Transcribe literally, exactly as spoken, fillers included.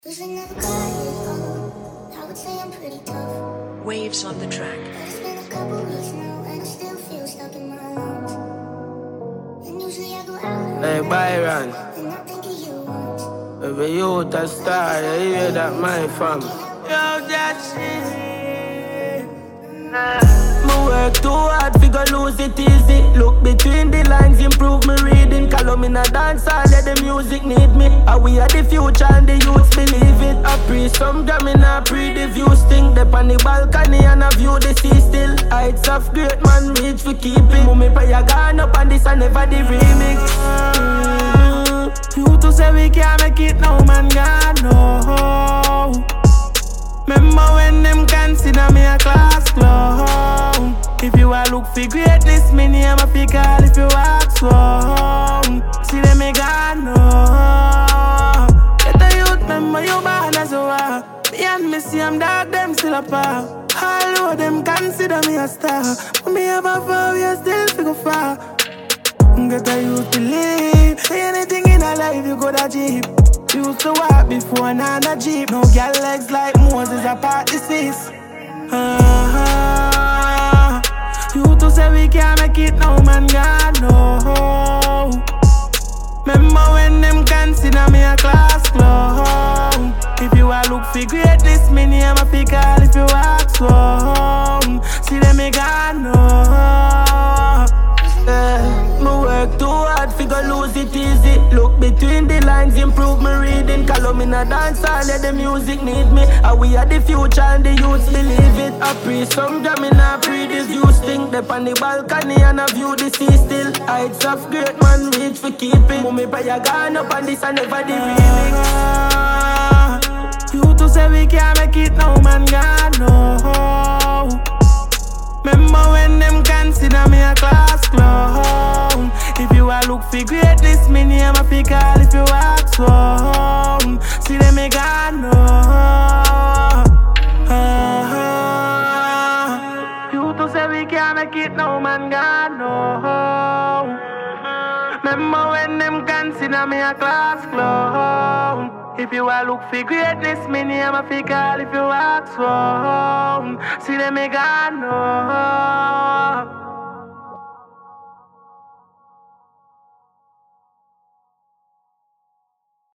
Wish I never got it all. I would say I'm pretty tough. Waves on the track. But it's been a couple weeks now, and I still feel stuck in my lungs. And usually I go out. Hey Byron, and I think of you once. every youth a star, you hear that my fam. Yo, that shit. Me work too hard, figure lose it easy. Look between the lines, improve me reading. Call me a dance, all let the music need me. And we are the future and the youths believe it. I pre some jam in a pre the view sting. Dep on the balcony and I view the sea still. Heights of great man reach for keeping. Mummy pay a gun up and this and never the remix. You to say we can't make it now, man, God, no. Remember when them consider me a class clown. If you a look for greatness, me name a fi call if you ask wrong. See them me God, no. Get the youth, remember you born as you are. Me and me see them dog, them still apart. All of them consider me a star. When me have a far, we are still figure far. Get a youth believe. Say anything in a life, you go to Jeep. Used to walk before now on a Jeep. No girl legs like Moses apart disease. uh-huh. You to say we can't make it now, man, God, no. Remember when them consider me a class clown. If you a look for greatness, me name a fi call if you ask wrong. See them me God, no. Yeah, me work too hard, figure lose it easy. Look between the lines, improve me reading. Call me a dance, all let the music need me. And we are the future and the youths believe it. I pre some jam in a pre this youth sting. Dep on the balcony and I view the sea still. Heights of great man reach for keeping. Mummy pay a gun up and this and never the remix. You to say we can't make it now, man, God, no. Remember when them consider me a class clown. If you a look for greatness, me name a fi call if you ask wrong. See them me God, no. uh-huh. You to say we can't make it now, man, God, no. Remember when them consider me a class clown. If you a look for greatness, me name a fi call if you ask wrong. See them me God, no.